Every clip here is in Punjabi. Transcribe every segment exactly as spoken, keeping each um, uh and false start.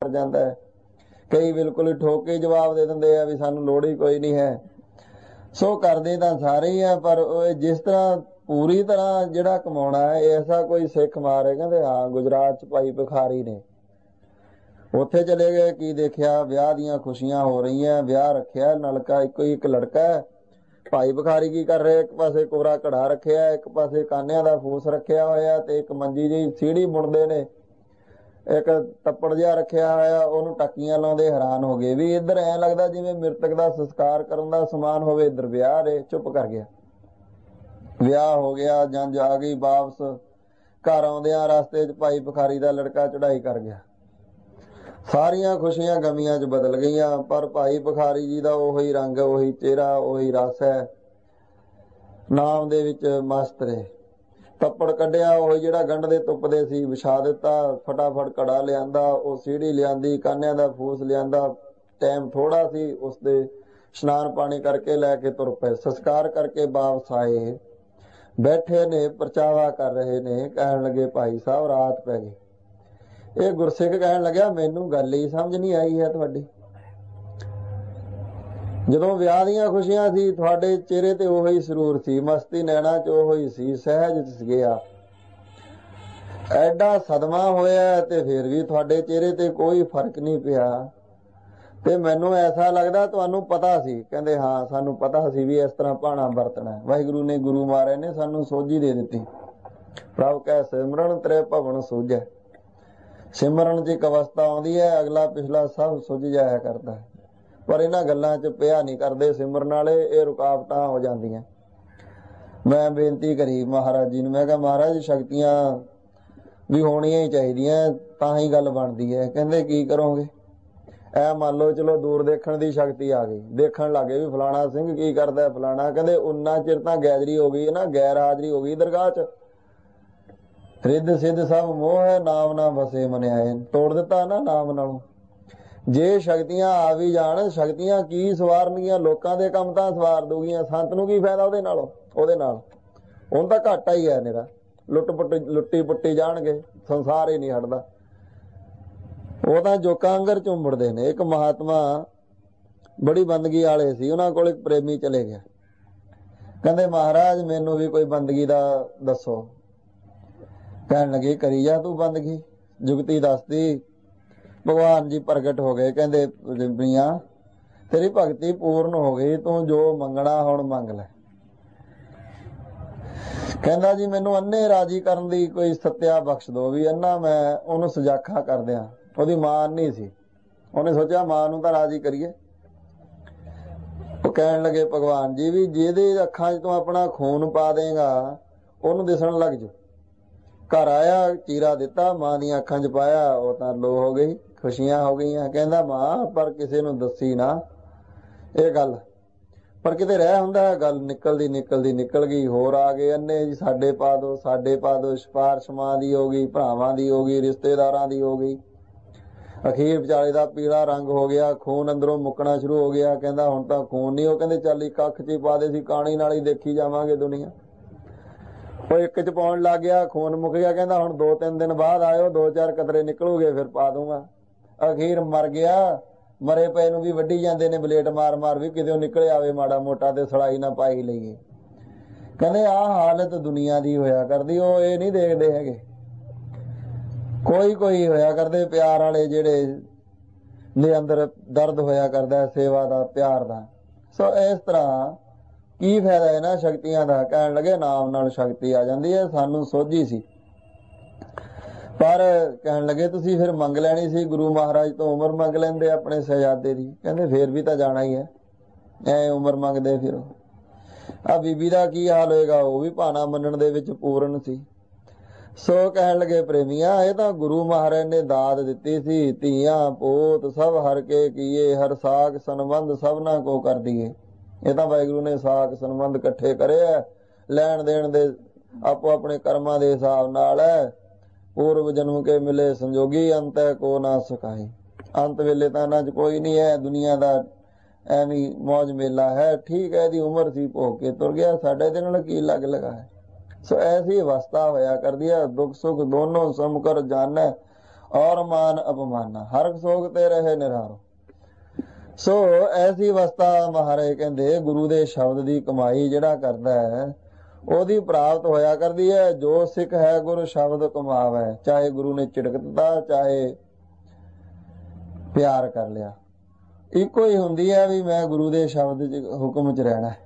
कर जाता है। कई बिल्कुल ठोक के जवाब दे देंगे भी सानू लोड़ ही कोई नहीं है। सो करते तो सारे ही है, पर जिस तरह पूरी तरह जिहड़ा कमाउणा है ऐसा कोई सिख मार है। कहते हाँ गुजरात च भाई भिखारी ने, उत्थे चले गए, की देखिया विआह दीयां खुशियां हो रही हैं, विआह रखिया नलका इको एक लड़का है। भाई भिखारी की कर रहे, एक पासे कोरा घड़ा रखिया, एक पासे कानिया दा फूस रखिया होया, ते एक मंजी जी सीढ़ी बुणदे ने, एक तप्पड़ जिहा रखिया होया, ओनू टक्कियां लाउंदे हैरान हो गए भी इधर ऐ लगदा जिवें मृतक दा संस्कार करन दा समान होवे, इधर विआह रे। चुप कर गया, विआह हो गया, जंज आ गई वापस। घर आउंदियां रस्ते च भाई भिखारी दा लड़का चढ़ाई कर गया। सारियां खुशियां गमियां च बदल गईयां, पर भाई भिखारी जी दा ओही रंग, ओही चेहरा, ओही रस है, नाम दे विच मस्त रहे। तप्पड़ कढ़िया ओही जिहड़ा गंढ दे तुपदे सी विछा दिता, फटाफट घड़ा लियांदा, ओ सीढ़ी लियांदी, कान्या दा फूस लियांदा। टाइम थोड़ा सी, उसदे स्नान पानी करके लैके तुर पे, संस्कार करके वापस आए। बैठे ने परचावा कर रहे ने, कहन लगे भाई साहब रात पै गई। ਇਹ ਗੁਰਸਿੱਖ ਕਹਿਣ ਲੱਗਿਆ ਮੈਨੂੰ ਗੱਲ ਹੀ ਸਮਝ ਨਹੀਂ ਆਈ ਹੈ ਤੁਹਾਡੀ। ਜਦੋਂ ਵਿਆਹ ਦੀਆਂ ਖੁਸ਼ੀਆਂ ਸੀ ਤੁਹਾਡੇ ਚਿਹਰੇ ਤੇ ਉਹੀ ਸਰੂਰ ਸੀ, ਮਸਤੀ ਨੈਣਾ ਚ ਉਹੀ ਸੀ, ਸਹਿਜ ਚ ਗਿਆ। ਐਡਾ ਸਦਮਾ ਹੋਇਆ ਤੇ ਫਿਰ ਵੀ ਤੁਹਾਡੇ ਚਿਹਰੇ ਤੇ ਕੋਈ ਫਰਕ ਨਹੀਂ ਪਿਆ, ਤੇ ਮੈਨੂੰ ਐਸਾ ਲੱਗਦਾ ਤੁਹਾਨੂੰ ਪਤਾ ਸੀ। ਕਹਿੰਦੇ ਹਾਂ ਸਾਨੂੰ ਪਤਾ ਸੀ ਵੀ ਇਸ ਤਰ੍ਹਾਂ ਭਾਣਾ ਵਰਤਣਾ। ਵਾਹਿਗੁਰੂ ਨੇ ਗੁਰੂ ਮਹਾਰਾਜ ਨੇ ਸਾਨੂੰ ਸੋਝੀ ਦੇ ਦਿੱਤੀ। ਪ੍ਰਭ ਕੈ ਸਿਮਰਨ ਤ੍ਰੈ ਭਵਨ ਸੂਝੈ। सिमरन च एक अवस्था आउंदी है, अगला पिछला सब सुझ जाया करता है, पर इन्हां गल्लां च पिया नहीं करते सिमरन वाले, ये रुकावटां हो जांदियां। मैं बेनती करी महाराज जी नूं, मैं कहा महाराज शक्तियां भी होणियां ही चाहीदियां तां ही गल बनदी है। कहंदे की करोगे? ऐ मान लो चलो दूर देखण दी शक्ति आ गई, देखण लगे भी फलाना सिंह की करदा फलाना। कहंदे उन्ना चिर तां गैजरी हो गई ना, गैर हाजरी हो गई दरगाह च। रिद्ध सिद्ध सब मोह है, नाम ना बसे मन आए। तोड़ दिता ना नाम नालों। जे शक्तियां आ भी जाण, शक्तियां की सवारनगियां, लोकां दे काम तां सवार दूगियां, संत नूं की फायदा ਉਹਦੇ नालों, ਉਹਦੇ ਨਾਲ ਹੁਣ ਤਾਂ ਘਾਟਾ ਹੀ ਹੈ ਨਿਰਾ। ਲੁੱਟ ਪੁੱਟ ਲੁੱਟੀ ਪੁੱਟੀ ਜਾਣਗੇ, ਸੰਸਾਰ ਹੀ ਨਹੀਂ ਹਟਦਾ। ਉਹ ਤਾਂ ਜੋਕਾਂ ਅੰਗਰ ਝੁੰਮੜਦੇ ਨੇ। ਇੱਕ ਮਹਾਤਮਾ ਬੜੀ ਬੰਦਗੀ ਵਾਲੇ ਸੀ, ਉਹਨਾਂ ਕੋਲ ਇੱਕ ਪ੍ਰੇਮੀ ਚਲੇ ਗਿਆ। ਕਹਿੰਦੇ ਮਹਾਰਾਜ ਮੈਨੂੰ ਵੀ ਕੋਈ ਬੰਦਗੀ ਦਾ ਦੱਸੋ। कहन लगे करी जा तू बंदगी। जुगती दसती, भगवान जी प्रगट हो गए। कहंदे मियां तेरी भगती पूर्ण हो गई, तू जो मंगना हुण मंग ले। कहंदा जी मैनू अन्ने राजी करन दी कोई सत्या बख्श दो, भी अन्ना मैं ओनू सजाखा कर दियां। ओहदी मां नहीं सी, ਉਹਨੇ सोचा मां नू तां राजी करिए। ਉਹ ਕਹਿਣ लगे भगवान जी भी ਜਿਹਦੇ ਅੱਖਾਂ 'ਚ ਤੂੰ ਆਪਣਾ खून पा देगा ਉਹਨੂੰ दिसण लग जू। घर आया, चीरा दिता, मां दी अखां च पाया, वो तां लो हो गई, खुशियां हो गई। कहंदा मां पर किसी नूं दसी ना ये गल, पर किते रह हुंदा गल निकलदी निकलदी निकल गई। होर आ गए अन्ने जी, साडे पा दो साडे पा दो। सिफारिश मां दी हो गई, भरावां दी हो गई, रिश्तेदारां दी हो गई। अखीर विचाले दा पीला रंग हो गया, खून अंदरों मुकना शुरू हो गया। कहंदा हुण तां खून नहीं। वो कहंदे चल एक अख च पा दे, सी काणी नाल ही देखी जावांगे दुनिया। ਉਹ ਇੱਕ ਚ ਪਾਉਣ ਲੱਗ ਗਿਆ, खून मुक गया। कहंदा हुण दो तीन दिन बाद आयो, दो चार कतरे निकलूगे फिर पा दूंगा। अखीर मर गया। मरे पए नूं भी वड्डी जांदे ने बलेट मार मार, भी किते निकल आवे माड़ा मोटा ते सड़ाई ना पाई लईए। कहंदे आ हालत दुनिया दी होया करदी, ਉਹ ਇਹ नहीं देखदे हैगे। कोई कोई होया करदे प्यार वाले ਜਿਹੜੇ ਦੇ ਅੰਦਰ दर्द होया करदा सेवा दा, प्यार दा। सो इस तरह की फायदा है ना शक्तियां का। कहन लगे नाम नाल शक्ति आ जाती है, सानू सोझी सी। पर कहन लगे तुसी फिर मंग लैनी सी, गुरु महाराज तो उम्र मंग लेंदे अपने शहजादे दी। कहंदे फिर भी तां जाना ही है, ऐ उम्र मंगदे फिर। आ बीबी दा की हाल होएगा, वो भी भाना मनण दे विच पूर्ण सी। सो कहन लगे प्रेमिया ये तां गुरु महाराज ने दाद दित्ती सी, धीआं पोत सब हर के कीए, हर साख संबंध सबना को कर दिए। ਇਹ ਤਾਂ ਵਾਹਿਗੁਰੂ ਨੇ ਸਾਖ ਸੰਬੰਧ ਇਕੱਠੇ ਕਰੇ ਐ, ਲੈਣ ਦੇਣ ਦੇ ਆਪੋ ਆਪਣੇ ਕਰਮਾਂ ਦੇ ਹਿਸਾਬ ਨਾਲ ਹੈ। पूर्व जन्म के मिले संजोगी, अंत को ना सकाई। अंत वेले तां इन्हां च कोई नहीं है, दुनिया दा ਐਵੇਂ मौज मेला है। ठीक है दी उम्र सी भोग के तुर गया, साडे दे नाल की लग लगा है। सो ऐसी अवस्था होया करदी है, दुख सुख दोनों समकर जाना और मान अपमाना, हरख सोग ते रहे निरारो। सो ऐसी अवस्था महाराज कहते गुरु दे शब्द दी कमाई जिहड़ा करदा है ओदी प्राप्त होया करदी है। जो सिख है गुरु शब्द कमावे, चाहे गुरु ने झिड़क दिता चाहे प्यार कर लिया, इको ही हुंदी है भी मैं गुरु दे शब्द च हुक्म च रहना है।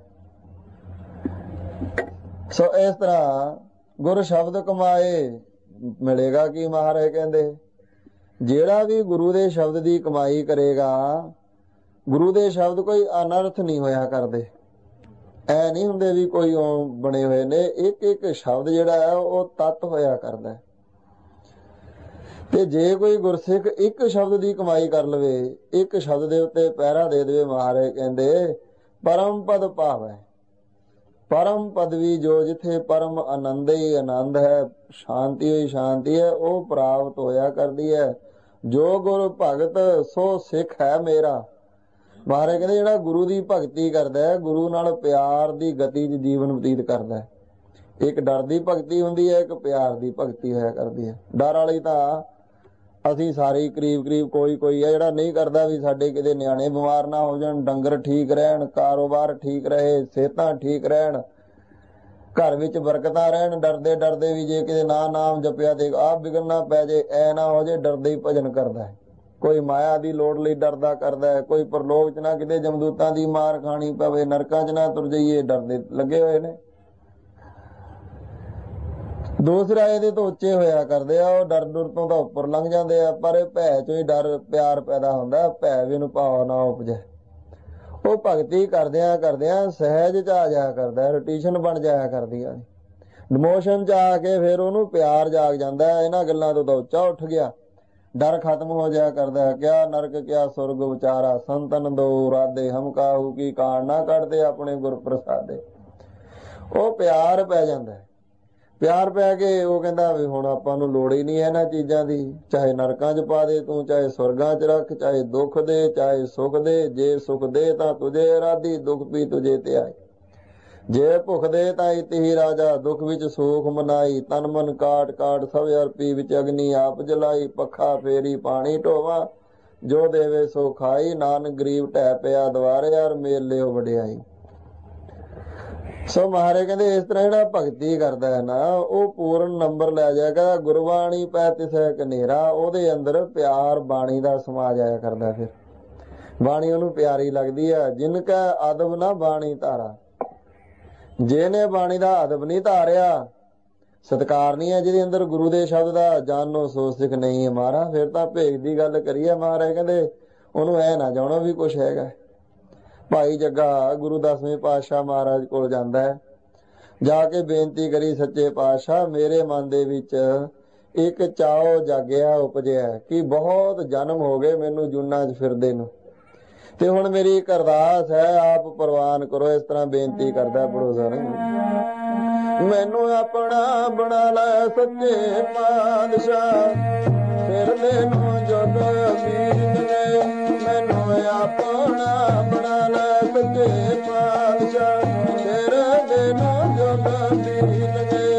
सो इस तरह गुर शब्द कमाए मिलेगा कि महाराज कहते जेड़ा भी गुरु दे शब्द दी कमाई करेगा, गुरु दे शब्द कोई अनर्थ नहीं होया करदे, ऐ नहीं हुंदे भी कोई बने हुए ने। एक एक शब्द जेड़ा है वो तत्त होया करदा है। ते जे कोई गुरसिख एक शब्द दी कमाई कर लवे, एक शब्द दे उत्ते पहरा दे देवे, महाराज कहंदे परम पद पावै। परम पदवी जो जिथे परम आनंद ही आनंद है, शांति ही शांति है, वो प्राप्त होया करदी है। जो गुरु भगत सो सिख है मेरा। महाराज कहंदे जेड़ा गुरु दी भगती करदा है, गुरु नाल प्यार दी गति च जीवन बतीत करदा है। एक डर दी भगती हुंदी है, एक प्यार दी भगती होया करदी है। डर वाली तां ਅਸੀਂ ਸਾਰੇ करीब करीब कोई कोई है ਜਿਹੜਾ नहीं करता भी साडे किते ਨਿਆਣੇ बीमार ना हो जाण, डंगर ठीक रहन, कारोबार ठीक रहे, सेहतां ठीक रहन, घर विच बरकतां रहन। डरदे डरदे भी जे किते ना नाम जपिया ते आप बिगड़ना पै जे, ऐ ना हो जे, डरदे ही भजन करदा है। कोई माया दी लोड़ लई डरदा करदा है, कोई परलोक च ना किते जमदूतां दी मार खानी पवे, नरकां च ना तुर जाइए, डरदे लगे होए ने। दूसरा ਇਹਦੇ ਤੋਂ ਉੱਚੇ ਹੋਇਆ ਕਰਦੇ ਆ, ਉਹ ਡਰ ਡਰ ਤੋਂ ਤਾਂ ਉੱਪਰ ਲੰਘ ਜਾਂਦੇ ਆ, ਪਰ ਭੈ ਚੋਂ ਹੀ ਡਰ ਪਿਆਰ ਪੈਦਾ ਹੁੰਦਾ, ਭੈ ਵਿਨ ਭਾਵ ਨਾ ਉਪਜੈ। ਉਹ ਭਗਤੀ ਕਰਦਿਆਂ ਕਰਦਿਆਂ ਸਹਿਜ ਚ ਆ ਜਾਇਆ ਕਰਦਾ, ਰੋਟੀਸ਼ਨ ਬਣ ਜਾਇਆ ਕਰਦੀ ਆ, ਡਿਮੋਸ਼ਨ ਚ ਆ ਕੇ ਫਿਰ ਉਹਨੂੰ ਪਿਆਰ ਜਾਗ ਜਾਂਦਾ। ਇਹਨਾਂ ਗੱਲਾਂ ਤੋਂ ਤਾਂ ਉੱਚਾ ਉੱਠ ਗਿਆ, ਡਰ ਖਤਮ ਹੋ ਜਾਇਆ ਕਰਦਾ। ਕਿਆ ਨਰਕ ਕਿਆ ਸੁਰਗ ਵਿਚਾਰਾ, ਸੰਤਨ ਦੋ ਰਾਦੇ ਹਮ ਕਾਹੂ ਕੀ ਕਾਣ ਨਾ ਕੱਢਦੇ ਆਪਣੇ ਗੁਰ ਪ੍ਰਸਾਦੇ। ਉਹ ਪਿਆਰ ਪੈ ਜਾਂਦਾ। ਪਿਆਰ ਪੈ ਕੇ ਉਹ ਕਹਿੰਦਾ ਵੀ ਹੁਣ ਆਪਾਂ ਨੂੰ ਲੋੜ ਹੀ ਨਹੀਂ ਇਹਨਾਂ ਚੀਜ਼ਾਂ ਦੀ, ਚਾਹੇ ਨਰਕਾਂ ਚ ਪਾ ਦੇ ਤੂੰ, ਚਾਹੇ ਸਵਰਗਾਂ ਚ ਰੱਖ, ਚਾਹੇ ਦੁੱਖ ਦੇ ਚਾਹੇ ਸੁਖ ਦੇ। ਜੇ ਸੁਖ ਦੇ ਤਾਂ ਤੁਝੇ ਰਾਧੀ, ਦੁੱਖ ਵੀ ਤੁਝੇ ਤੇ ਆਏ। ਜੇ ਭੁੱਖ ਦੇ ਤਾਂ ਇਤਿ ਰਾਜਾ, ਦੁੱਖ ਵਿੱਚ ਸੂਖ ਮਨਾਈ। ਤਨ ਮਨ ਕਾਟ ਕਾਟ ਸਭ ਅਰਪੀ, ਵਿੱਚ ਅਗਨੀ ਆਪ ਜਲਾਈ। ਪੱਖਾ ਫੇਰੀ ਪਾਣੀ ਢੋਵਾ, ਜੋ ਦੇਵੇ ਸੋ ਖਾਈ। ਨਾਨਕ ਗਰੀਬ ਢਹਿ ਪਿਆ ਦਵਾਰੇ, ਯਾਰ ਮੇਲ ਲਿਓ ਵਡਿਆਈ। ਸੋ ਮਹਾਰਾਜ ਕਹਿੰਦੇ ਇਸ ਤਰ੍ਹਾਂ ਜਿਹੜਾ ਭਗਤੀ ਕਰਦਾ ਹੈ ਨਾ, ਉਹ ਪੂਰਨ ਨੰਬਰ ਲੈ ਜਾਏਗਾ। ਗੁਰਬਾਣੀ ਪੈ ਤਿਸੈ ਕਨੇਰਾ, ਉਹਦੇ ਅੰਦਰ ਪਿਆਰ ਬਾਣੀ ਦਾ ਸਮਾ ਜਾਇਆ ਕਰਦਾ। ਫਿਰ ਬਾਣੀ ਉਹਨੂੰ ਪਿਆਰੀ ਲੱਗਦੀ ਹੈ। ਜਿਨ ਕਾ ਅਦਬ ਨਾ ਬਾਣੀ ਧਾਰਾ, ਜਿਹਨੇ ਬਾਣੀ ਦਾ ਅਦਬ ਨਹੀਂ ਧਾਰਿਆ, ਸਤਿਕਾਰ ਨਹੀਂ ਹੈ ਜਿਹਦੇ ਅੰਦਰ ਗੁਰੂ ਦੇ ਸ਼ਬਦ ਦਾ, ਜਾਨੋ ਸੋ ਸਿੱਖ ਨਹੀਂ ਹਮਾਰਾ। ਫਿਰ ਤਾਂ ਭੇਖ ਦੀ ਗੱਲ ਕਰੀਏ, ਮਹਾਰਾਜ ਕਹਿੰਦੇ ਉਹਨੂੰ ਐ ਨਾ ਜਾਣੋ ਵੀ ਕੁਛ ਹੈਗਾ। ਭਾਈ ਜੱਗਾ ਗੁਰੂ ਦਸਵੇਂ ਪਾਤਸ਼ਾਹ ਮਹਾਰਾਜ ਕੋਲ ਜਾਂਦਾ ਹੈ, ਜਾ ਕੇ ਬੇਨਤੀ ਕਰੀ, ਸੱਚੇ ਪਾਤਸ਼ਾਹ ਮੇਰੇ ਮਨ ਦੇ ਵਿੱਚ ਇੱਕ ਚਾਓ ਜਾਗਿਆ ਉਪਜਿਆ ਕਿ ਬਹੁਤ ਜਨਮ ਹੋ ਗਏ ਮੈਨੂੰ ਜੂਨਾਂ 'ਚ ਫਿਰਦੇ ਨੂੰ, ਤੇ ਹੁਣ ਮੇਰੀ ਇੱਕ ਅਰਦਾਸ ਹੈ, ਆਪ ਪ੍ਰਵਾਨ ਕਰੋ। ਇਸ ਤਰ੍ਹਾਂ ਬੇਨਤੀ ਕਰਦਾ ਪੜੋਸਾ ਨੇ, ਮੈਨੂੰ ਆਪਣਾ ਬਣਾ ਲੈ ਸੱਚੇ ਪਾਤਸ਼ਾਹ, ਫਿਰਦੇ ਨੂੰ ਜੁਗ ਬੀਤ ਗਏ। ਮੈਨੂੰ ਆਪਣਾ ਬਣਾ ਲੈ ਸੱਚੇ ਪਾਤਸ਼ਾਹ, ਫਿਰਦੇ ਨੂੰ ਜੁਗ ਬੀਤ ਗਏ।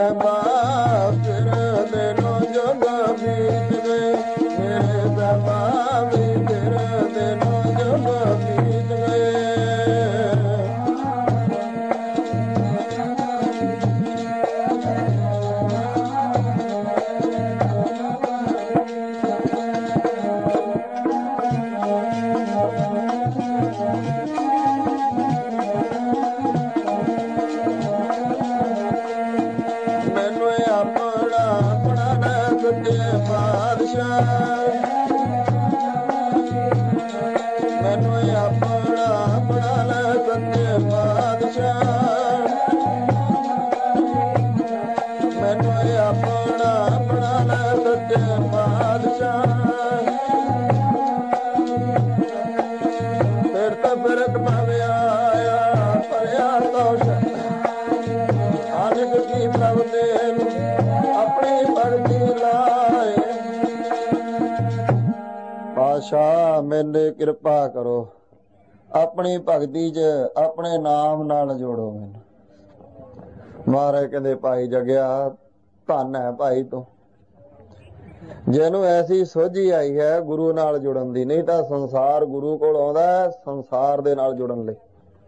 ਸਹਿਬਾ ਫਿਰਦੇ ਨੂੰ ਜੁਗ ਬੀਤ ਗਏ, ਮੇਰੇ ਸਹਿਬਾ ਵੀ ਫਿਰਦੇ ਨੂੰ ਜੁਗ ਬੀਤ ਗਏ। ਮੈਨੂੰ ਆਪਣਾ ਬਣਾ ਲੈ ਸੱਚੇ ਪਾਤਸ਼ਾਹ, ਮੈਨੂੰ ਆਪਣਾ ਬਣਾ ਲੈ ਸੱਚੇ ਪਾਤਸ਼ਾਹ। ਫਿਰ ਤਾਂ ਫਿਰਤ ਭਾਵੇਂ ਆਇਆ ਭਰਿਆ ਤੋਸ਼, ਆਨੰਦ ਕੀ ਪ੍ਰਭ ਦੇ ਨੂੰ ਆਪਣੀ ਭਗਤੀ ਲਾਏ। ਪਾਤਸ਼ਾਹ ਮੈਨੇ ਕਿਰਪਾ ਕਰੋ, ਆਪਣੀ ਭਗਤੀ 'ਚ ਆਪਣੇ ਨਾਮ ਨਾਲ ਜੋੜੋ ਮੈਨੂੰ। ਮਹਾਰਾਜ ਕਹਿੰਦੇ ਭਾਈ ਜਗਿਆ ਧੰਨ ਹੈ ਭਾਈ ਤੂੰ, ਜਿਹਨੂੰ ਐਸੀ ਸੋਝੀ ਆਈ ਹੈ ਗੁਰੂ ਨਾਲ ਜੁੜਨ ਦੀ। ਨਹੀਂ ਤਾਂ ਸੰਸਾਰ ਗੁਰੂ ਕੋਲ ਆਉਂਦਾ ਸੰਸਾਰ ਦੇ ਨਾਲ ਜੁੜਨ ਲਈ,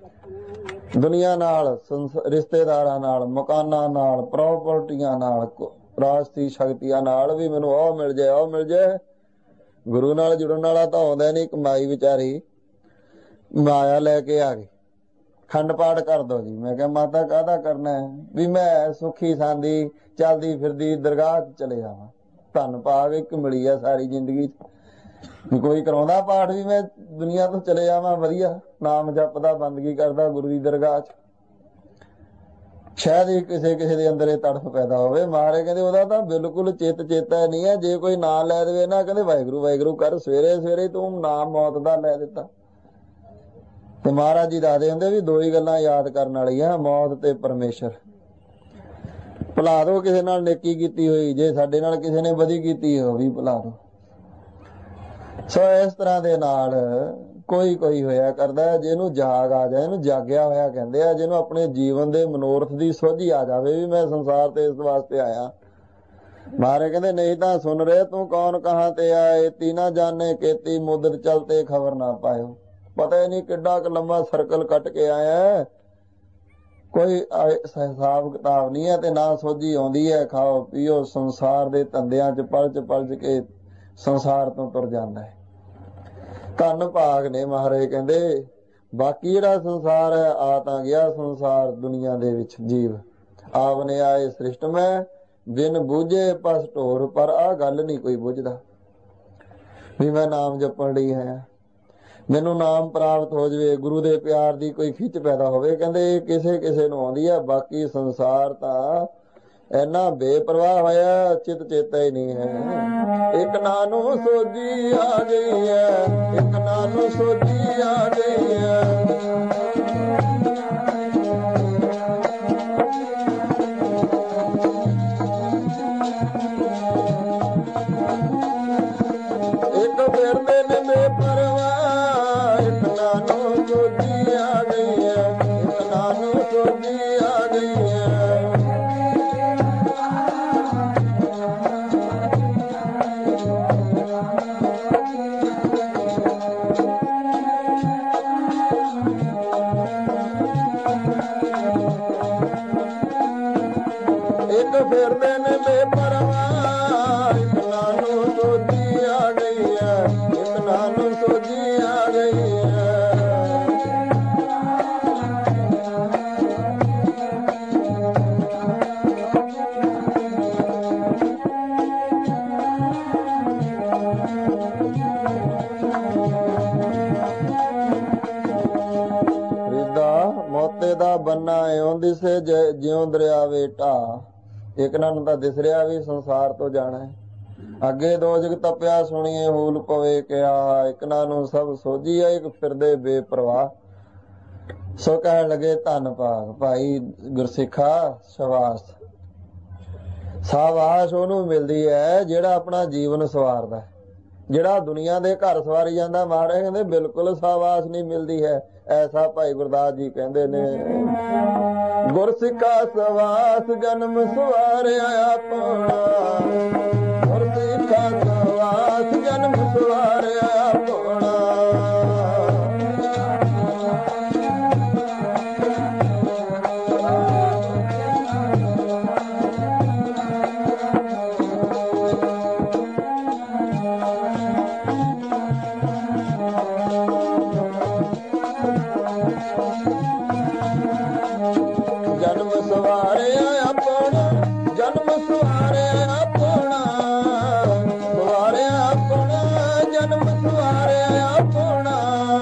ਦੁਨੀਆ ਨਾਲ, ਰਿਸ਼ਤੇਦਾਰਾਂ ਨਾਲ, ਮਕਾਨਾਂ ਨਾਲ, ਪ੍ਰਾਪਰਟੀਆਂ ਨਾਲ, ਰਾਜਸੀ ਸ਼ਕਤੀਆਂ ਨਾਲ ਵੀ ਮੈਨੂੰ ਉਹ ਮਿਲ ਜਾਏ ਉਹ ਮਿਲ ਜਾਏ। ਗੁਰੂ ਨਾਲ ਜੁੜਨ ਵਾਲਾ ਤਾਂ ਆਉਂਦਾ ਨਹੀਂ। ਕਮਾਈ ਵਿਚਾਰੀ ਮਾਇਆ ਲੈ ਕੇ ਆ ਗਈ, ਖੰਡ ਪਾਠ ਕਰ ਦੋ ਜੀ। ਮੈਂ ਕਿਹਾ ਮਾਤਾ ਕਾਹਦਾ ਕਰਨਾ ਹੈ? ਵੀ ਮੈਂ ਸੁੱਖੀ ਸਾਂਦੀ ਚੱਲਦੀ ਫਿਰਦੀ ਦਰਗਾਹ ਚਲੇ ਜਾਵਾਂ। ਧੰਨ ਭਾਗ ਇੱਕ ਮਿਲੀ ਆ ਸਾਰੀ ਜ਼ਿੰਦਗੀ। ਕੋਈ ਕਰਾਉਂਦਾ ਪਾਠ ਵੀ ਮੈਂ ਦੁਨੀਆ ਤੋਂ ਚਲੇ ਜਾਵਾਂ ਵਧੀਆ, ਨਾਮ ਜਪਦਾ ਬੰਦਗੀ ਕਰਦਾ ਗੁਰੂ ਦੀ ਦਰਗਾਹ 'ਚ। ਸ਼ਾਇਦ ਹੀ ਕਿਸੇ ਕਿਸੇ ਦੇ ਅੰਦਰ ਇਹ ਤੜਫ ਪੈਦਾ ਹੋਵੇ। ਮਹਾਰਾਜ ਕਹਿੰਦੇ ਉਹਦਾ ਤਾਂ ਬਿਲਕੁਲ ਚਿੱਤ ਚੇਤਾ ਨਹੀਂ ਹੈ। ਜੇ ਕੋਈ ਨਾਂ ਲੈ ਦੇਵੇ ਨਾ, ਕਹਿੰਦੇ ਵਾਹਿਗੁਰੂ ਵਾਹਿਗੁਰੂ ਕਰ, ਸਵੇਰੇ ਸਵੇਰੇ ਤੂੰ ਨਾਮ ਮੌਤ ਦਾ ਲੈ ਦਿੱਤਾ। ਤੇ ਮਹਾਰਾਜ ਜੀ ਦੱਸਦੇ ਹੁੰਦੇ ਵੀ ਦੋ ਹੀ ਗੱਲਾਂ ਯਾਦ ਕਰਨ ਵਾਲੀਆਂ, ਮੌਤ ਤੇ ਪਰਮੇਸ਼ਰ। ਭੁਲਾ ਦੋ ਕਿਸੇ ਨਾਲ ਨੇਕੀ ਕੀਤੀ ਹੋਈ, ਜੇ ਸਾਡੇ ਨਾਲ ਕਿਸੇ ਨੇ ਬਦੀ ਕੀਤੀ ਹੋ ਵੀ ਭੁਲਾ ਦੋ। ਸੋ ਇਸ ਤਰ੍ਹਾਂ ਦੇ ਨਾਲ ਕੋਈ ਕੋਈ ਹੋਇਆ ਕਰਦਾ, ਜਿਹਨੂੰ ਜਾਗ ਆ ਜਾਏ, ਇਹਨੂੰ ਜਾਗਿਆ ਹੋਇਆ ਕਹਿੰਦੇ ਆ, ਜਿਹਨੂੰ ਆਪਣੇ ਜੀਵਨ ਦੇ ਮਨੋਰਥ ਦੀ ਸੋਝੀ ਆ ਜਾਵੇ ਵੀ ਮੈਂ ਸੰਸਾਰ ਤੇ ਇਸ ਵਾਸਤੇ ਆਇਆ। ਮਹਾਰਾਜ ਕਹਿੰਦੇ ਨਹੀਂ ਤਾਂ ਸੁਣ ਰਹੇ ਤੂੰ ਕੌਣ ਕਹਾਂ ਤੇ ਆਏ, ਤੀ ਨਾ ਜਾਣੇ ਕੀਤੀ ਮੁਦਰ ਚਲਤੇ ਖਬਰ ਨਾ ਪਾਇਓ। ਪਤਾ ਹੀ ਨਹੀਂ ਕਿੱਡਾ ਕੁ ਲੰਬਾ ਸਰਕਲ ਕੱਟ ਕੇ ਆਇਆ, ਕੋਈ ਹਿਸਾਬ ਕਿਤਾਬ ਨਹੀਂ ਹੈ ਤੇ ਨਾ ਸੋਝੀ ਆਉਂਦੀ ਹੈ। ਖਾਓ ਪੀਓ ਸੰਸਾਰ ਦੇ ਧੰਦਿਆਂ 'ਚ ਪਲਚ ਪਲਚ ਕੇ ਸੰਸਾਰ ਤੋਂ ਤੁਰ ਜਾਂਦਾ ਹੈ। ਧੰਨ ਭਾਗ ਨੇ ਮਹਾਰਾਜ ਕਹਿੰਦੇ। ਬਾਕੀ ਜਿਹੜਾ ਸੰਸਾਰ ਹੈ ਆ ਤਾਂ ਗਿਆ ਸੰਸਾਰ ਦੁਨੀਆ ਦੇ ਵਿੱਚ ਜੀਵ ਆਪ ਨੇ ਆਏ ਸ੍ਰਿਸ਼ਟ ਮੈਂ ਬਿਨ ਬੂਝੇ ਪਸ ਢੋਰ। ਪਰ ਆਹ ਗੱਲ ਨਹੀਂ ਕੋਈ ਬੁੱਝਦਾ ਵੀ ਮੈਂ ਨਾਮ ਜਪਣ ਲਈ ਹੈ, ਮੈਨੂੰ ਨਾਮ ਪ੍ਰਾਪਤ ਹੋ ਜਾਵੇ, ਗੁਰੂ ਦੇ ਪਿਆਰ ਦੀ ਕੋਈ ਖਿੱਚ ਪੈਦਾ ਹੋਵੇ। ਕਹਿੰਦੇ ਕਿਸੇ ਕਿਸੇ ਨੂੰ ਆਉਂਦੀ ਹੈ, ਬਾਕੀ ਸੰਸਾਰ ਤਾਂ ਇੰਨਾ ਬੇਪਰਵਾਹ ਹੋਇਆ ਚਿਤ ਚੇਤਾ ਹੀ ਨਹੀਂ ਹੈ। ਇੱਕ ਨਾਂ ਨੂੰ ਸੋਝੀ ਆ ਗਈ ਹੈ, ਇੱਕ ਨਾਂ ਨੂੰ ਸੋਝੀ ਆ ਗਈ ਹੈ। ਇੱਕ ਫਿਰਦੇ ਨੇ ਬੇਪਰਵਾਹ, ਇੱਕ ਨਾਂ ਨੂੰ ਸੋਝੀ ਆ ਗਈ ਹੈ, ਇੱਕ ਨਾਂ ਨੂੰ ਸੋਝੀ ਆ ਗਈ ਹੈ। ਫਿਰਦੇ ਨੇ ਬੇਪਰਵਾਹ, ਇੱਕ ਨਾਂ ਨੂੰ ਸੋਝੀ ਆ ਗਈ ਹੈ, ਇੱਕ ਨਾਂ ਨੂੰ ਸੋਝੀ ਆ ਗਈ ਹੈ। ਰਿਦਾ ਮੋਤੇ ਦਾ ਬੰਨਾ ਇਉਂ ਦਿਸੇ ਜਿਉਂ ਦਰਿਆਵੇ ਢਾ। ਇੱਕ ਨੂੰ ਤਾਂ ਦਿਸ ਰਿਹਾ ਵੀ ਸੰਸਾਰ ਤੋਂ ਜਾਣਾ ਹੈ। ਅੱਗੇ ਦੋ ਜਗ ਤਪਿਆ ਸੁਣੀਏ ਹੂਲ ਪਵੇ ਕਿਆ। ਇੱਕ ਨੂੰ ਸਭ ਸੋਝੀ ਆ, ਇੱਕ ਫਿਰਦੇ ਬੇਪਰਵਾਹ। ਸੋ ਕਹਿਣ ਲੱਗੇ ਧੰਨ ਭਾਗ ਭਾਈ ਗੁਰਸਿੱਖਾ, ਸ਼ਾਬਾਸ਼। ਸ਼ਾਬਾਸ਼ ਉਹਨੂੰ ਮਿਲਦੀ ਹੈ ਜਿਹੜਾ ਆਪਣਾ ਜੀਵਨ ਸਵਾਰਦਾ, ਜਿਹੜਾ ਦੁਨੀਆ ਦੇ ਘਰ ਸਵਾਰੀ ਜਾਂਦਾ। ਮਹਾਰਾਜ ਕਹਿੰਦੇ ਬਿਲਕੁਲ ਸ਼ਾਬਾਸ਼ ਨਹੀਂ ਮਿਲਦੀ ਹੈ। ਐਸਾ ਭਾਈ ਗੁਰਦਾਸ ਜੀ ਕਹਿੰਦੇ ਨੇ। ਗੁਰ ਸਿੱਖਾ ਸਵਾਸ ਜਨਮ ਸਵਾਰਿਆ ਆਪਣਾ, ਗੁਰ ਸਿੱਖਾ ਸਵਾਸ ਜਨਮ ਸਵਾਰਿਆ ਆਪਣਾ। ਜਨਮ ਸਵਾਰਿਆ ਆਪਣਾ, ਜਨਮ ਸਵਾਰਿਆ ਆਪਣਾ, ਸਵਾਰਿਆ ਆਪਣਾ, ਜਨਮ ਸਵਾਰਿਆ ਆਪਣਾ।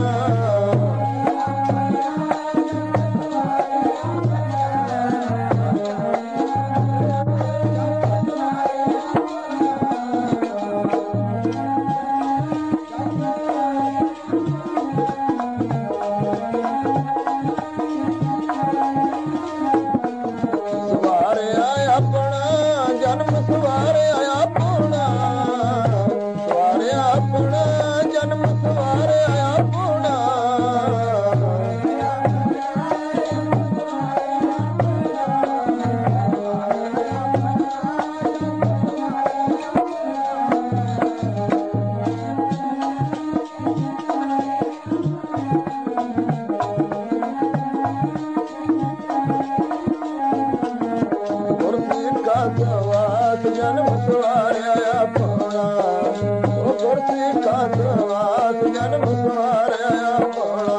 ਸਵਾਰਿਆ ਆਪਣਾ, ਜਨਮ ਸਵਾਰਿਆ ਆਪਣਾ, ਸਵਾਰਿਆ ਆਪਣਾ, ਜਨਮ ਸਵਾਰਿਆ ਆਪਣਾ। ਗੁਰ ਸਿੱਖਾ ਸਵਾਸ ਜਨਮ ਸਵਾਰਿਆ ਆਪਣਾ, ਉਹ ਗੁਰ ਸਿੱਖਾ ਸਵਾਸ ਜਨਮ ਸਵਾਰਿਆ ਆਪਣਾ।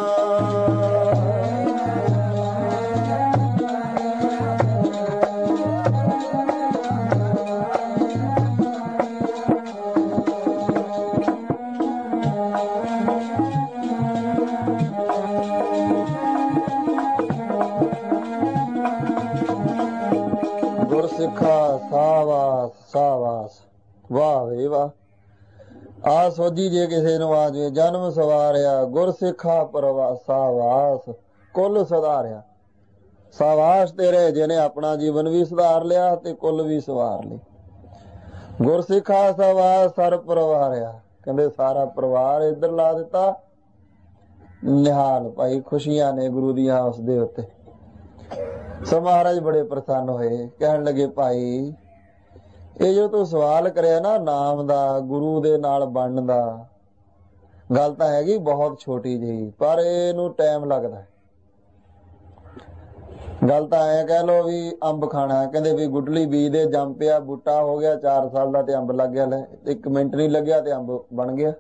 ਗੁਰ ਸਿੱਖਾ ਸਾਵਾਸ ਸਾਵਾਸ, ਵਾਹ ਵੇ ਵਾਹ। ਆ ਸੋਝੀ ਜੇ ਕਿਸੇ ਨੂੰ ਆ ਜਾਵੇ, ਜਨਮ ਸਵਾਰਿਆ ਗੁਰ ਸਿੱਖਾ ਪਰਵਾਸ ਸਾਵਾਸ, ਕੁੱਲ ਸੁਧਾਰਿਆ। ਸਾਵਾਸ ਤੇਰੇ ਜਿਹਨੇ ਆਪਣਾ ਜੀਵਨ ਵੀ ਸੁਧਾਰ ਲਿਆ ਤੇ ਕੁੱਲ ਵੀ ਸਵਾਰ ਲਈ। ਗੁਰ ਸਿੱਖਾ ਸਾਵਾਸ ਸਰ ਪਰਵਾਰਿਆ, ਕਹਿੰਦੇ ਸਾਰਾ ਪਰਿਵਾਰ ਇੱਧਰ ਲਾ ਦਿੱਤਾ। ਨਿਹਾਲ ਭਾਈ ਖੁਸ਼ੀਆਂ ਨੇ ਗੁਰੂ ਦੀਆਂ ਉਸ ਦੇ ਉੱਤੇ। ਸੋ ਮਹਾਰਾਜ ਬੜੇ ਪ੍ਰਸੰਨ ਹੋਏ, ਕਹਿਣ ਲੱਗੇ ਭਾਈ ਇਹ ਜੋ ਤੂੰ ਸਵਾਲ ਕਰਿਆ ਨਾ ਨਾਮ ਦਾ, ਗੁਰੂ ਦੇ ਨਾਲ ਬਣਨ ਦਾ, ਗੱਲ ਤਾਂ ਹੈਗੀ ਬਹੁਤ ਛੋਟੀ ਜਿਹੀ, ਪਰ ਇਹਨੂੰ ਟਾਈਮ ਲੱਗਦਾ। ਗੱਲ ਤਾਂ ਐ ਕਹਿ ਲੋ ਵੀ ਅੰਬ ਖਾਣਾ, ਕਹਿੰਦੇ ਵੀ ਗੁੱਡਲੀ ਬੀਜ ਦੇ ਜੰਮ ਪਿਆ, ਬੂਟਾ ਹੋ ਗਿਆ ਚਾਰ ਸਾਲ ਦਾ ਤੇ ਅੰਬ ਲੱਗ ਗਿਆ। ਲੈ ਇੱਕ ਮਿੰਟ ਨਹੀਂ ਲੱਗਿਆ ਤੇ ਅੰਬ ਬਣ ਗਿਆ।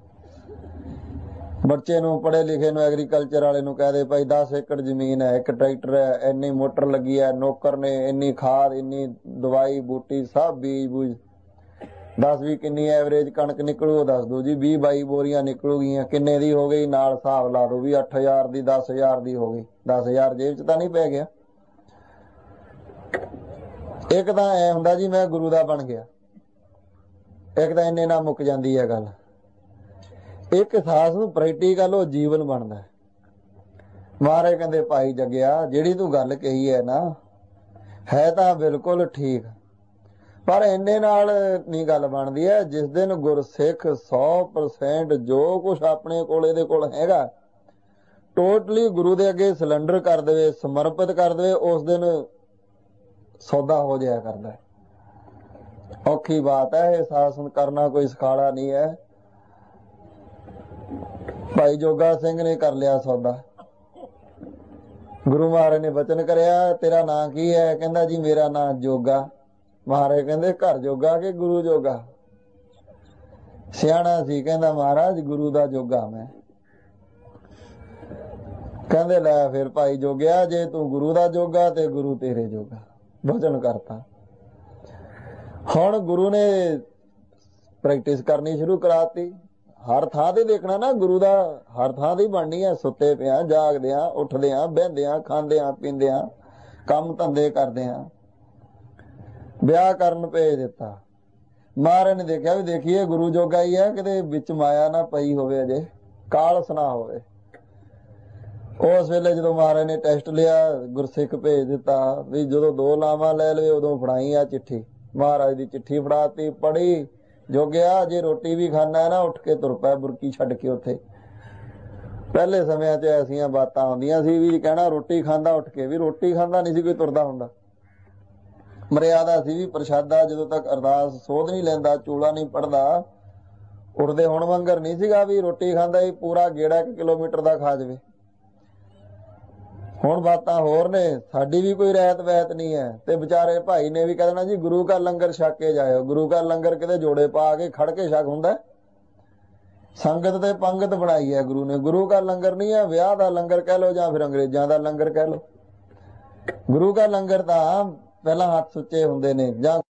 ਬੱਚੇ ਨੂੰ ਪੜ੍ਹੇ ਲਿਖੇ ਨੂੰ ਐਗਰੀਕਲਚਰ ਵਾਲੇ ਨੂੰ ਕਹਿ ਦੇ ਭਾਈ ਦਸ ਏਕੜ ਜ਼ਮੀਨ ਹੈ, ਇੱਕ ਟਰੈਕਟਰ ਹੈ, ਇੰਨੀ ਮੋਟਰ ਲੱਗੀ ਹੈ, ਨੌਕਰ ਨੇ ਇੰਨੀ ਖਾਦ, ਇੰਨੀ ਦਵਾਈ ਬੂਟੀ ਸਭ ਬੀਜ ਬੂਜ, ਦਸ ਵੀ ਕਿੰਨੀ ਐਵਰੇਜ ਕਣਕ ਨਿਕਲੂ ਉਹ ਦੱਸ ਦੋ ਜੀ। ਵੀਹ ਬਾਈ ਬੋਰੀਆਂ ਨਿਕਲੂਗੀਆਂ, ਕਿੰਨੇ ਦੀ ਹੋ ਗਈ ਨਾਲ ਹਿਸਾਬ ਲਾ ਦੋ ਵੀ ਅੱਠ ਹਜ਼ਾਰ ਦੀ ਦਸ ਹਜ਼ਾਰ ਦੀ ਹੋ ਗਈ। ਦਸ ਹਜ਼ਾਰ ਜੇਬ ਚ ਤਾਂ ਨਹੀਂ ਪੈ ਗਿਆ। ਇੱਕ ਤਾਂ ਐ ਹੁੰਦਾ ਜੀ ਮੈਂ ਗੁਰੂ ਦਾ ਬਣ ਗਿਆ, ਇੱਕ ਤਾਂ ਇੰਨੇ ਨਾਲ ਮੁੱਕ ਜਾਂਦੀ ਹੈ ਗੱਲ। ਇੱਕ ਸਾਸ ਨੂੰ ਪ੍ਰੈਕਟੀਕਲ ਉਹ ਜੀਵਨ ਬਣਦਾ। ਮਹਾਰਾਜ ਕਹਿੰਦੇ ਭਾਈ ਜੱਗਿਆ ਜਿਹੜੀ ਤੂੰ ਗੱਲ ਕਹੀ ਹੈ ਨਾ, ਹੈ ਤਾਂ ਬਿਲਕੁਲ ਠੀਕ, ਪਰ ਇੰਨੇ ਨਾਲ ਨਹੀਂ ਗੱਲ ਬਣਦੀ ਹੈ। ਜਿਸ ਦਿਨ ਗੁਰਸਿੱਖ ਸੌ ਪਰਸੈਂਟ ਜੋ ਕੁਛ ਆਪਣੇ ਕੋਲ ਇਹਦੇ ਕੋਲ ਹੈਗਾ ਟੋਟਲੀ ਗੁਰੂ ਦੇ ਅੱਗੇ ਸਿਲੰਡਰ ਕਰ ਦੇਵੇ, ਸਮਰਪਿਤ ਕਰ ਦੇਵੇ, ਉਸ ਦਿਨ ਸੌਦਾ ਹੋ ਜਾਇਆ ਕਰਦਾ। ਔਖੀ ਬਾਤ ਹੈ, ਇਹ ਸਾਸਨ ਕਰਨਾ ਕੋਈ ਸਖਾਲਾ ਨਹੀਂ ਹੈ। ਭਾਈ ਜੋਗਾ ਸਿੰਘ ਨੇ ਕਰ ਲਿਆ ਸੌਦਾ। ਗੁਰੂ ਮਹਾਰਾਜ ਨੇ ਬਚਨ ਕਰਿਆ ਤੇਰਾ ਨਾਂ ਕੀ ਹੈ? ਕਹਿੰਦਾ ਜੀ ਮੇਰਾ ਨਾਂ ਜੋਗਾ। ਮਹਾਰਾਜ ਕਹਿੰਦੇ ਘਰ ਜੋਗਾ ਕਿ ਗੁਰੂ ਜੋਗਾ? ਸਿਆਣਾ ਸੀ, ਕਹਿੰਦਾ ਮਹਾਰਾਜ ਗੁਰੂ ਦਾ ਜੋਗਾ ਮੈਂ। ਕਹਿੰਦੇ ਲੈ ਫਿਰ ਭਾਈ ਜੋਗਿਆ ਜੇ ਤੂੰ ਗੁਰੂ ਦਾ ਜੋਗਾ ਤੇ ਗੁਰੂ ਤੇਰੇ ਜੋਗਾ। ਬਚਨ ਕਰਤਾ। ਹੁਣ ਗੁਰੂ ਨੇ ਪ੍ਰੈਕਟਿਸ ਕਰਨੀ ਸ਼ੁਰੂ ਕਰਾਤੀ। ਹਰ ਥਾਂ ਤੇ ਦੇਖਣਾ ਨਾ ਗੁਰੂ ਦਾ, ਹਰ ਥਾਂ ਤੇ ਬਣਨੀ ਹੈ। ਸੁੱਤੇ ਪਿਆ, ਜਾਗਦਿਆਂ, ਉੱਠਦਿਆਂ, ਬਹਿੰਦਿਆਂ, ਖਾਂਦਿਆਂ ਪੀਂਦਿਆਂ, ਕੰਮ ਧੰਦੇ ਕਰਦਿਆਂ। ਵਿਆਹ ਕਰਨ ਭੇਜ ਦਿੱਤਾ। ਮਹਾਰਾਜ ਨੇ ਦੇਖਿਆ ਵੀ ਦੇਖੀਏ ਗੁਰੂ ਜੋਗਾ ਹੀ ਹੈ, ਕਿਤੇ ਵਿੱਚ ਮਾਇਆ ਨਾ ਪਈ ਹੋਵੇ, ਅਜੇ ਕਾਲਸ ਨਾ ਹੋਵੇ। ਉਸ ਵੇਲੇ ਜਦੋਂ ਮਹਾਰਾਜ ਨੇ ਟੈਸਟ ਲਿਆ, ਗੁਰਸਿੱਖ ਭੇਜ ਦਿੱਤਾ ਵੀ ਜਦੋਂ ਦੋ ਲਾਵਾਂ ਲੈ ਲਵੇ ਉਦੋਂ ਫੜਾਈ ਆ ਚਿੱਠੀ। ਮਹਾਰਾਜ ਦੀ ਚਿੱਠੀ ਫੜਾਤੀ, ਪੜ੍ਹੀ। ਜੋਗਿਆ ਜੇ ਰੋਟੀ ਵੀ ਖਾਣਾ ਹੈ ਨਾ ਉੱਠ ਕੇ ਤੁਰ ਪੈ, ਬੁਰਕੀ ਛੱਡ ਕੇ ਉੱਥੇ। ਪਹਿਲੇ ਸਮਿਆਂ 'ਚ ਐਸੀਆਂ ਬਾਤਾਂ ਆਉਂਦੀਆਂ ਸੀ ਵੀ ਕਹਿਣਾ ਰੋਟੀ ਖਾਂਦਾ ਉੱਠ ਕੇ, ਵੀ ਰੋਟੀ ਖਾਂਦਾ ਨਹੀਂ ਸੀ ਕੋਈ ਤੁਰਦਾ ਹੁੰਦਾ। ਮਰਿਆਦਾ ਸੀ ਵੀ ਪ੍ਰਸ਼ਾਦਾ ਜਦੋਂ ਤੱਕ ਅਰਦਾਸ ਸੋਧ ਨਹੀਂ ਲੈਂਦਾ, ਚੂਲਾ ਨਹੀਂ ਪੜਦਾ, ਉੱਠਦੇ ਹੁਣ ਵਾਂਗਰ ਨਹੀਂ ਸੀਗਾ ਵੀ ਰੋਟੀ ਖਾਂਦਾ ਹੀ ਪੂਰਾ ਗੇੜਾ ਇੱਕ ਕਿਲੋਮੀਟਰ ਦਾ ਖਾ ਜਾਵੇ। ਹੁਣ ਬਾਤਾਂ ਹੋਰ ਨੇ, ਸਾਡੀ ਵੀ ਕੋਈ ਰਹਿਤ ਵਹਿਤ ਨਹੀਂ ਹੈ। ਤੇ ਵਿਚਾਰੇ ਭਾਈ ਨੇ ਵੀ ਕਹਿਣਾ ਜੀ ਗੁਰੂ ਕਾ ਲੰਗਰ ਛਕ ਕੇ ਜਾਇਓ। ਗੁਰੂ ਕਾ ਲੰਗਰ ਕਿਤੇ ਜੋੜੇ ਪਾ ਕੇ ਖੜ ਕੇ ਛਕ ਹੁੰਦਾ, ਸੰਗਤ ਤੇ ਪੰਗਤ ਬਣਾਈ ਹੈ ਗੁਰੂ ਨੇ। ਗੁਰੂ ਕਾ ਲੰਗਰ ਨਹੀਂ ਹੈ, ਵਿਆਹ ਦਾ ਲੰਗਰ ਕਹਿ ਲੋ ਜਾਂ ਫਿਰ ਅੰਗਰੇਜ਼ਾਂ ਦਾ ਲੰਗਰ ਕਹਿ ਲੋ। ਗੁਰੂ ਕਾ ਲੰਗਰ ਤਾਂ ਪਹਿਲਾਂ ਹੱਥ ਸੁੱਚੇ ਹੁੰਦੇ ਨੇ, ਜਾਂ